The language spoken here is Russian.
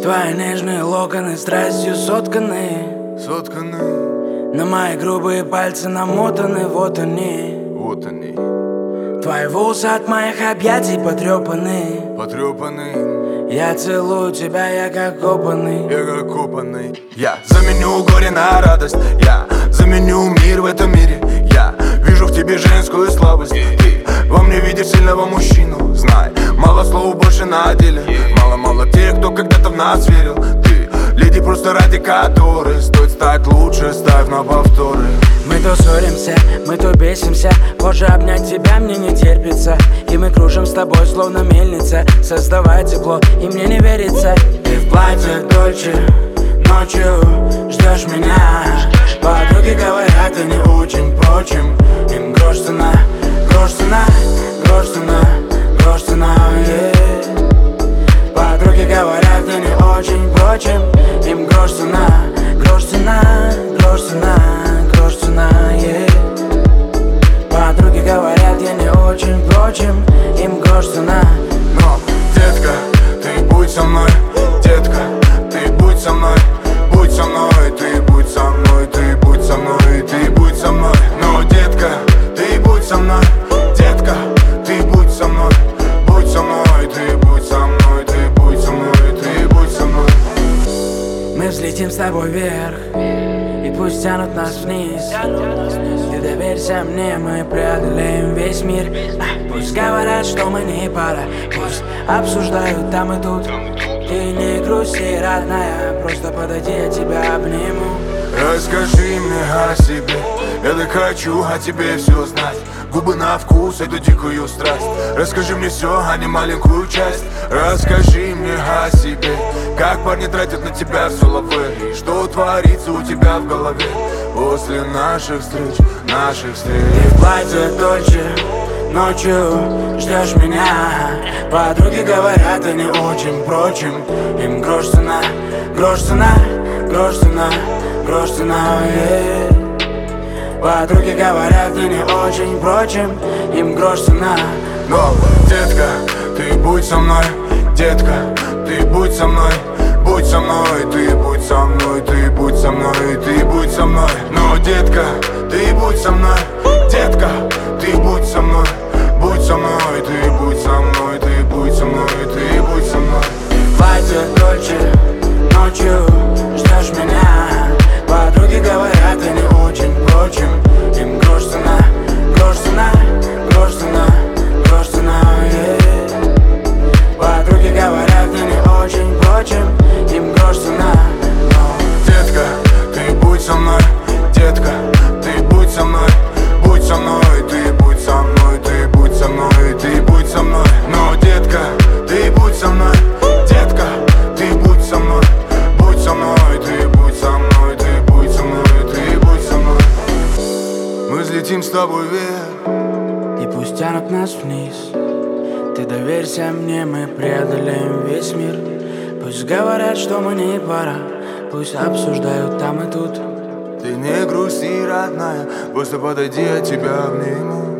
Твои нежные локоны страстью сотканы. На мои грубые пальцы намотаны, вот они. Твои волосы от моих объятий потрепаны. Я целую тебя, я как копанный. Я заменю горе на радость. Я заменю мир в этом мире. Я вижу в тебе женскую слабость. Ты во мне видишь сильного мужчину. Знай, мало слов, больше на деле. Мало тех, кто когда-то в нас верил. Ты леди, просто ради которой стоит стать лучше, ставь на повторы. Мы то ссоримся, мы то бесимся. Позже обнять тебя мне не терпится. И мы кружим с тобой, словно мельница, создавая тепло, и мне не верится. Ты в платье Дольче, ночью ждешь меня. Подруги говорят, ты не очень прочим. Им грош цена, грош цена, грош цена, грош цена, Подруги говорят, ты не очень прочим. Им грош цена, грош цена, грош цена, грош цена, Подруги говорят, я не очень прочим. Им грош цена. Но, детка, ты будь со мной. Детка, ты будь со мной. Будь со мной, ты будь со мной. Ты будь со мной, ты будь со мной. Но, детка, ты будь со мной. Детка, ты будь со мной. Будь со мной, ты будь со мной. Ты будь со мной, ты будь со мной. Мы взлетим с тобой вверх, и пусть тянут нас вниз. Ты доверься мне, мы преодолеем весь мир. Пусть говорят, что мы не пара. Пусть обсуждают там и тут. Ты не грусти, родная, просто подойди, я тебя обниму. Расскажи мне о себе. Я так хочу о тебе все знать. Губы на вкус, эту дикую страсть. Расскажи мне все, а не маленькую часть. Расскажи мне о себе. Как парни тратят на тебя все лавы. И что творится у тебя в голове после наших встреч, наших встреч. Ты в платье Дольче, ночью ждешь меня. Подруги говорят, ты не очень прочим. Им грош цена, грош цена, грош цена, грош цена, Подруги говорят, ты не очень прочим. Им грош цена. Но, детка, ты будь со мной. Детка, ты будь со мной. Будь со мной, ты будь со мной. Ты будь со мной, ты будь со мной. Но, детка, ты будь со мной. Детка, ты будь со мной. Будь со мной, ты будь со мной. Ты будь со мной, ты будь со мной. Платье Дольче, ночью ждешь меня. Подруги говорят, ты не очень прочим. Им грош цена, грош цена, грош цена, грош цена, Подруги говорят, ты не очень прочим. Им грош цена. Детка, ты будь со мной. Детка, ты будь со мной. Будь со мной, ты будь со мной. Ты будь со мной, ты будь со мной. Но, детка, ты будь со мной. Детка, ты будь со мной. Будь со мной, ты будь со мной. Ты будь со мной, ты будь со мной. Мы взлетим с тобой вверх, и пусть тянут нас вниз. Ты доверься мне, мы преодолеем весь мир. Пусть говорят, что мы не пара. Пусть обсуждают там и тут. Ты не грусти, родная, просто подойди, я тебя обниму.